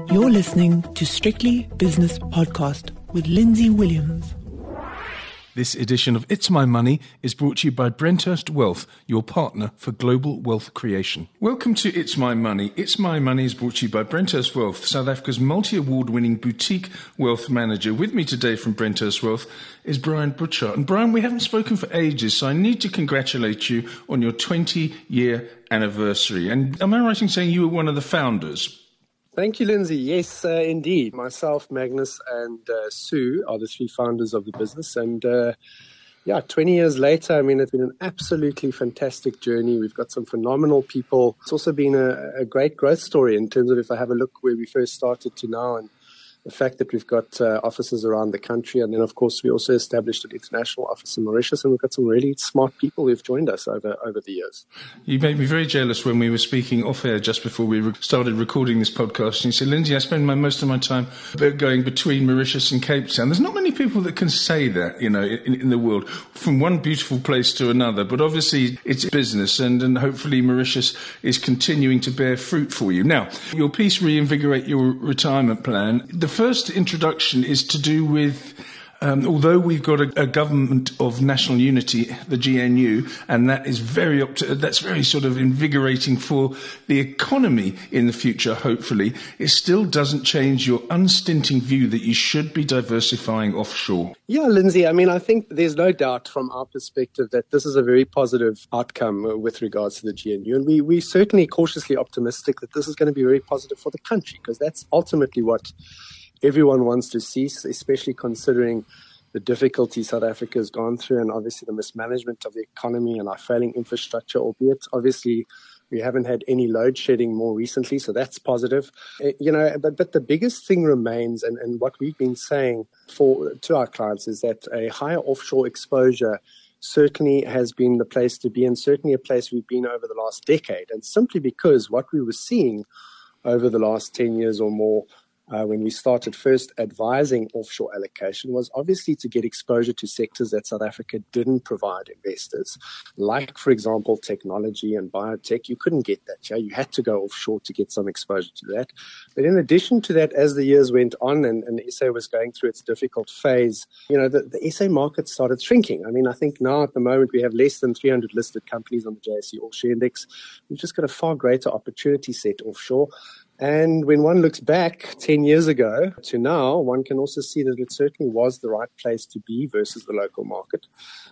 You're listening to Strictly Business Podcast with Lindsay Williams. This edition of It's My Money is brought to you by Brenthurst Wealth, your partner for global wealth creation. Welcome to It's My Money. It's My Money is brought to you by Brenthurst Wealth, South Africa's multi-award-winning boutique wealth manager. With me today from Brenthurst Wealth is Brian Butchart. And Brian, we haven't spoken for ages, so I need to congratulate you on your 20-year anniversary. And am I right in saying you were one of the founders? Thank you, Lindsay. Yes, indeed. Myself, Magnus, and Sue are the three founders of the business. And 20 years later, I mean, it's been an absolutely fantastic journey. We've got some phenomenal people. It's also been a great growth story in terms of if I have a look where we first started to now, and the fact that we've got offices around the country. And then, of course, we also established an international office in Mauritius, and we've got some really smart people who've joined us over the years. You made me very jealous when we were speaking off air just before we started recording this podcast. And you said, Lindsay, I spend most of my time going between Mauritius and Cape Town. There's not many people that can say that, you know, in the world, from one beautiful place to another. But obviously, it's business, and hopefully Mauritius is continuing to bear fruit for you. Now, your piece, Reinvigorate Your Retirement Plan. The first introduction is to do with, although we've got a government of national unity, the GNU, and that is that's very sort of invigorating for the economy in the future, hopefully, it still doesn't change your unstinting view that you should be diversifying offshore. Yeah, Lindsay, I mean, I think there's no doubt from our perspective that this is a very positive outcome with regards to the GNU. And we're certainly cautiously optimistic that this is going to be very positive for the country, because that's ultimately what everyone wants to see, especially considering the difficulties South Africa has gone through, and obviously the mismanagement of the economy and our failing infrastructure, albeit obviously we haven't had any load shedding more recently, so that's positive. But the biggest thing remains, and what we've been saying to our clients, is that a higher offshore exposure certainly has been the place to be, and certainly a place we've been over the last decade. And simply because what we were seeing over the last 10 years or more, when we started first advising offshore allocation, was obviously to get exposure to sectors that South Africa didn't provide investors. Like, for example, technology and biotech. You couldn't get that. Yeah? You had to go offshore to get some exposure to that. But in addition to that, as the years went on and the SA was going through its difficult phase, the SA market started shrinking. I mean, I think now at the moment we have less than 300 listed companies on the JSE Offshore Index. We've just got a far greater opportunity set offshore. And when one looks back 10 years ago to now, one can also see that it certainly was the right place to be versus the local market.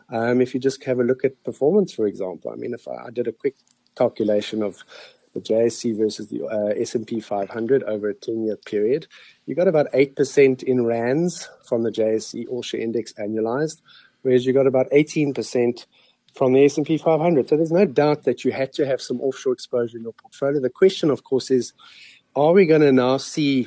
If you just have a look at performance, for example, I mean, if I did a quick calculation of the JSE versus the S&P 500 over a 10-year period, you got about 8% in rands from the JSE Offshore Index annualized, whereas you got about 18% from the S&P 500. So there's no doubt that you had to have some offshore exposure in your portfolio. The question, of course, is, are we going to now see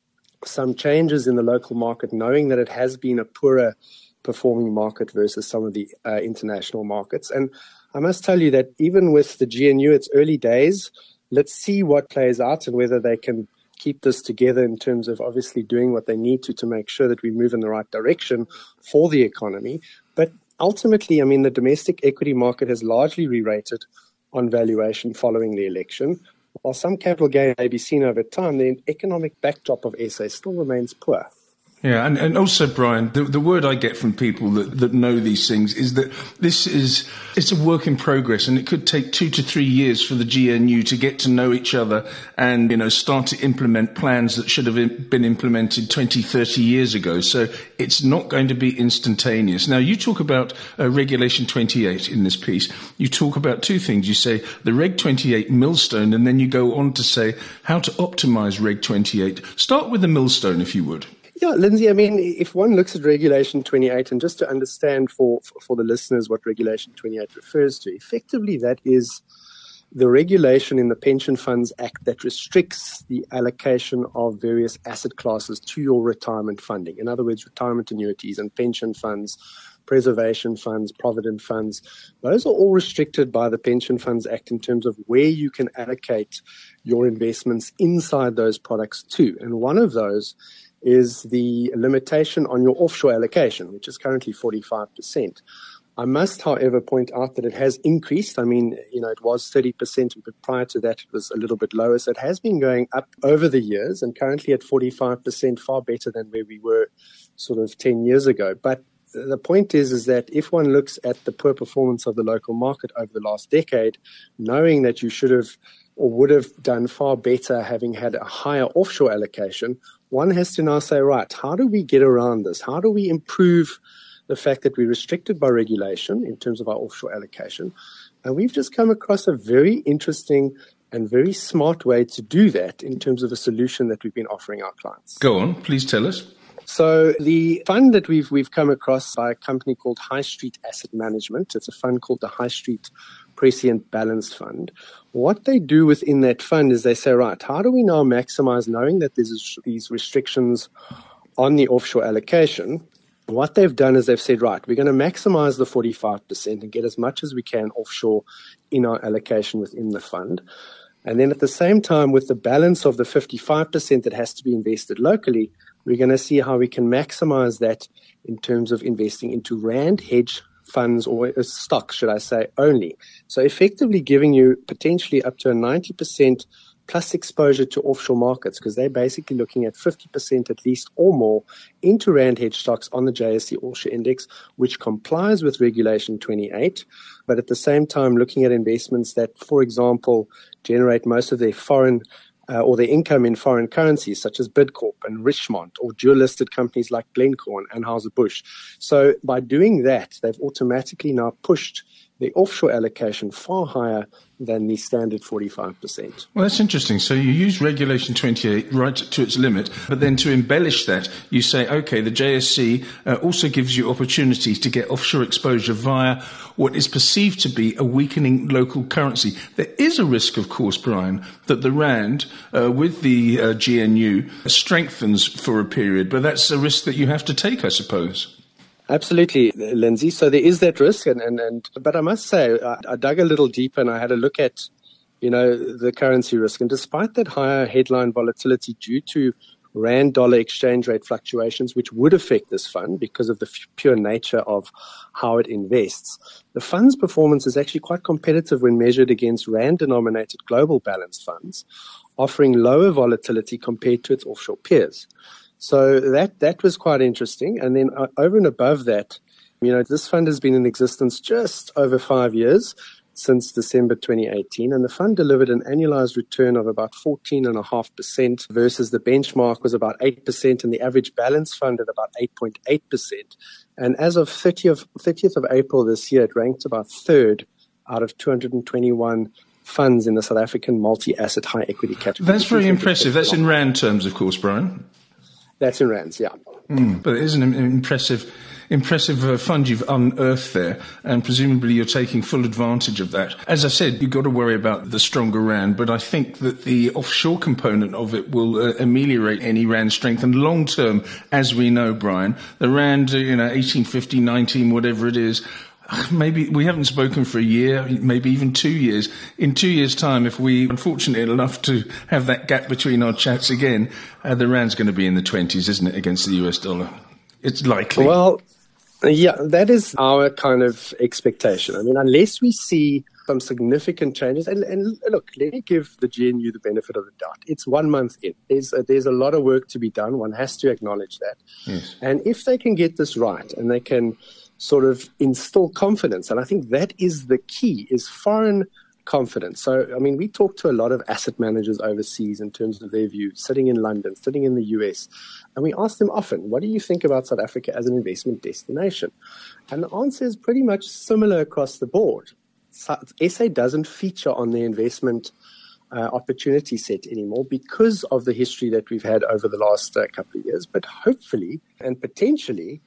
some changes in the local market, knowing that it has been a poorer performing market versus some of the international markets? And I must tell you that even with the GNU, it's early days. Let's see what plays out and whether they can keep this together in terms of obviously doing what they need to make sure that we move in the right direction for the economy. But ultimately, I mean, the domestic equity market has largely re-rated on valuation following the election. While some capital gain may be seen over time, the economic backdrop of SA still remains poor. Yeah, and also, Brian, the word I get from people that know these things is that it's a work in progress, and it could take 2 to 3 years for the GNU to get to know each other and, start to implement plans that should have been implemented 20, 30 years ago. So it's not going to be instantaneous. Now, you talk about Regulation 28 in this piece. You talk about two things. You say the Reg 28 millstone, and then you go on to say how to optimize Reg 28. Start with the millstone, if you would. Yeah, Lindsay, I mean, if one looks at Regulation 28, and just to understand for the listeners what Regulation 28 refers to, effectively that is the regulation in the Pension Funds Act that restricts the allocation of various asset classes to your retirement funding. In other words, retirement annuities and pension funds, preservation funds, provident funds, those are all restricted by the Pension Funds Act in terms of where you can allocate your investments inside those products to. And one of those is the limitation on your offshore allocation, which is currently 45%. I must, however, point out that it has increased. I mean, it was 30%, but prior to that, it was a little bit lower. So it has been going up over the years and currently at 45%, far better than where we were sort of 10 years ago. But the point is that if one looks at the poor performance of the local market over the last decade, knowing that you should have or would have done far better having had a higher offshore allocation, one has to now say, right, how do we get around this? How do we improve the fact that we're restricted by regulation in terms of our offshore allocation? And we've just come across a very interesting and very smart way to do that in terms of a solution that we've been offering our clients. Go on, please tell us. So the fund that we've come across by a company called High Street Asset Management, it's a fund called the High Street Prescient Balanced Fund. What they do within that fund is they say, right, how do we now maximize, knowing that there's these restrictions on the offshore allocation? What they've done is they've said, right, we're going to maximize the 45% and get as much as we can offshore in our allocation within the fund. And then at the same time, with the balance of the 55% that has to be invested locally, we're going to see how we can maximize that in terms of investing into rand hedge funds, or stocks, should I say, only. So effectively giving you potentially up to a 90% plus exposure to offshore markets, because they're basically looking at 50% at least or more into rand hedge stocks on the JSE All-Share Index, which complies with Regulation 28, but at the same time looking at investments that, for example, generate most of their foreign or their income in foreign currencies, such as Bidcorp and Richmond, or dual-listed companies like Glencore and Anheuser-Busch. So by doing that, they've automatically now pushed the offshore allocation far higher than the standard 45%. Well, that's interesting. So you use Regulation 28 right to its limit, but then to embellish that, you say, okay, the JSE also gives you opportunities to get offshore exposure via what is perceived to be a weakening local currency. There is a risk, of course, Brian, that the rand with the GNU strengthens for a period, but that's a risk that you have to take, I suppose. Absolutely, Lindsay. So there is that risk, but I must say, I dug a little deeper and I had a look at, the currency risk. And despite that higher headline volatility due to rand-dollar exchange rate fluctuations, which would affect this fund because of the pure nature of how it invests, the fund's performance is actually quite competitive when measured against rand-denominated global balanced funds, offering lower volatility compared to its offshore peers. So that was quite interesting. And then over and above that, this fund has been in existence just over 5 years, since December 2018, and the fund delivered an annualized return of about 14.5% versus the benchmark was about 8% and the average balance fund at about 8.8%. And as of 30th of April this year, it ranked about third out of 221 funds in the South African multi-asset high equity category. That's very impressive. That's in rand terms, of course, Brian. That's in rands, yeah. But it is an impressive fund you've unearthed there, and presumably you're taking full advantage of that. As I said, you've got to worry about the stronger rand, but I think that the offshore component of it will ameliorate any rand strength. And long term, as we know, Brian, the rand, 1850, 19, whatever it is, maybe we haven't spoken for a year, maybe even 2 years. In 2 years' time, if we are fortunate enough to have that gap between our chats again, the rand's going to be in the 20s, isn't it, against the US dollar? It's likely. Well, yeah, that is our kind of expectation. I mean, unless we see some significant changes, and look, let me give the GNU the benefit of the doubt. It's 1 month in. There's a lot of work to be done. One has to acknowledge that. Yes. And if they can get this right and they can sort of instill confidence, and I think that is the key, is foreign confidence. So, I mean, we talk to a lot of asset managers overseas in terms of their view, sitting in London, sitting in the US, and we ask them often, what do you think about South Africa as an investment destination? And the answer is pretty much similar across the board. SA doesn't feature on the investment opportunity set anymore because of the history that we've had over the last couple of years, but hopefully and potentially,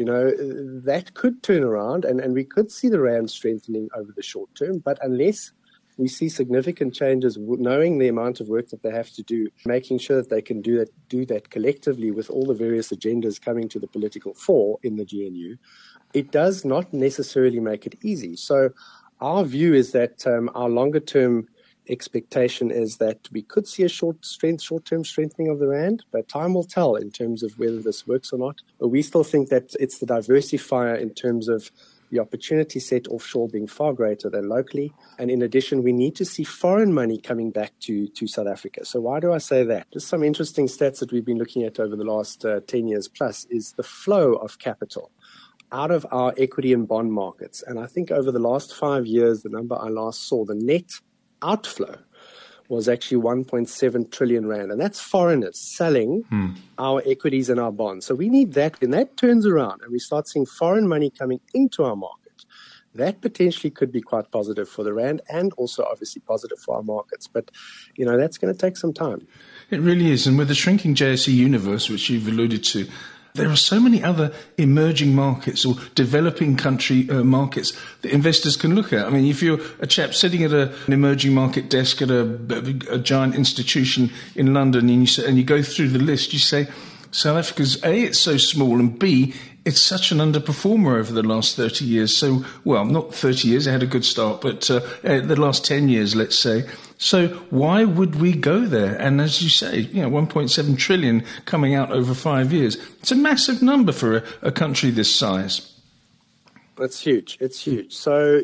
that could turn around and we could see the rand strengthening over the short term. But unless we see significant changes, knowing the amount of work that they have to do, making sure that they can do that collectively with all the various agendas coming to the political fore in the GNU, it does not necessarily make it easy. So our view is that our longer term expectation is that we could see a short-term strengthening of the rand, but time will tell in terms of whether this works or not. But we still think that it's the diversifier in terms of the opportunity set offshore being far greater than locally. And in addition, we need to see foreign money coming back to South Africa. So why do I say that? Just some interesting stats that we've been looking at over the last 10 years plus is the flow of capital out of our equity and bond markets. And I think over the last 5 years, the number I last saw, the net outflow was actually 1.7 trillion rand. And that's foreigners selling our equities and our bonds. So we need that. When that turns around and we start seeing foreign money coming into our market, that potentially could be quite positive for the rand and also obviously positive for our markets. But, that's going to take some time. It really is. And with the shrinking JSE universe, which you've alluded to, there are so many other emerging markets or developing country markets that investors can look at. I mean, if you're a chap sitting at an emerging market desk at a giant institution in London and you go through the list, you say, South Africa's A, it's so small, and B, it's such an underperformer over the last 30 years. So, well, not 30 years, it had a good start, but the last 10 years, let's say. So why would we go there? And as you say, 1.7 trillion coming out over 5 years. It's a massive number for a country this size. It's huge. It's huge. So,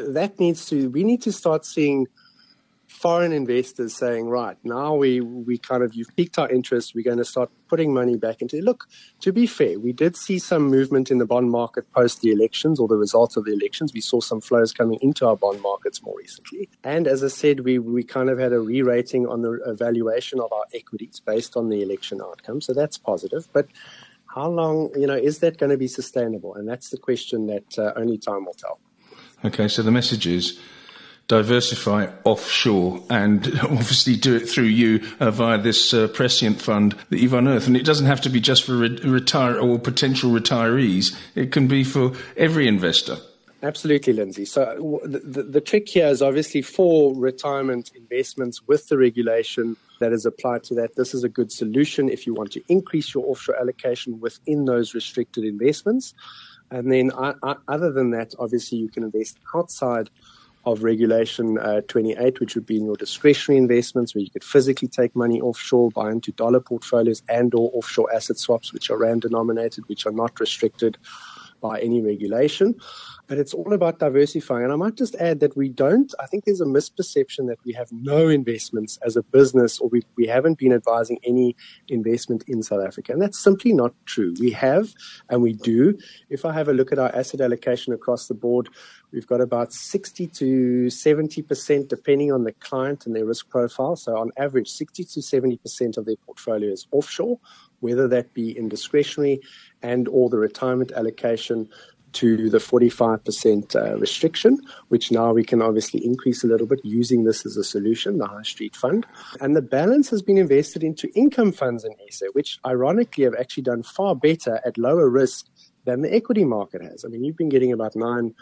we need to start seeing foreign investors saying, right, now you've piqued our interest, we're going to start putting money back into it. Look, to be fair, we did see some movement in the bond market post the elections or the results of the elections. We saw some flows coming into our bond markets more recently. And as I said, we kind of had a re-rating on the evaluation of our equities based on the election outcome. So that's positive. But how long, is that going to be sustainable? And that's the question that only time will tell. Okay, so the message is diversify offshore and obviously do it through you via this prescient fund that you've unearthed. And it doesn't have to be just for retire or potential retirees. It can be for every investor. Absolutely, Lindsay. So the trick here is obviously for retirement investments with the regulation that is applied to that. This is a good solution if you want to increase your offshore allocation within those restricted investments. And then other than that, obviously you can invest outside of Regulation 28, which would be in your discretionary investments, where you could physically take money offshore, buy into dollar portfolios and or offshore asset swaps, which are rand denominated, which are not restricted by any regulation. But it's all about diversifying. And I might just add that I think there's a misperception that we have no investments as a business, or we haven't been advising any investment in South Africa. And that's simply not true. We have, and we do. If I have a look at our asset allocation across the board, we've got about 60 to 70%, depending on the client and their risk profile. So on average, 60 to 70% of their portfolio is offshore, whether that be in discretionary and or the retirement allocation to the 45% restriction, which now we can obviously increase a little bit using this as a solution, the High Street Fund. And the balance has been invested into income funds in SA, which ironically have actually done far better at lower risk than the equity market has. I mean, you've been getting about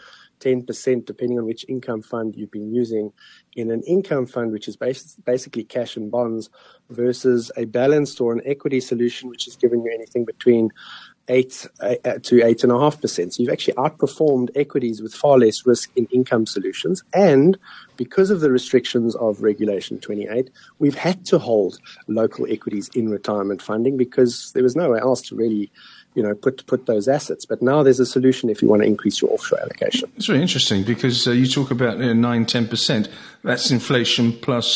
9-10%, depending on which income fund you've been using, in an income fund, which is basically cash and bonds, versus a balanced or an equity solution, which is giving you anything between 8 to 8.5%. So you've actually outperformed equities with far less risk in income solutions. And because of the restrictions of Regulation 28, we've had to hold local equities in retirement funding because there was nowhere else to really put those assets. But now there's a solution if you want to increase your offshore allocation. It's very interesting because you talk about 9-10%. That's inflation plus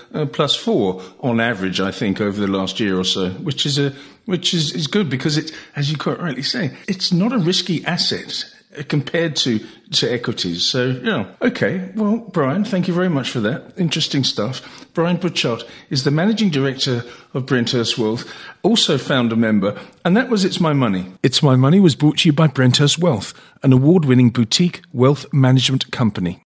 4 on average, I think, over the last year or so, which is good because it's, as you quite rightly say, it's not a risky asset compared to equities. So, okay. Well, Brian, thank you very much for that. Interesting stuff. Brian Butchart is the Managing Director of Brenthurst Wealth, also founder member, and that was It's My Money. It's My Money was brought to you by Brenthurst Wealth, an award-winning boutique wealth management company.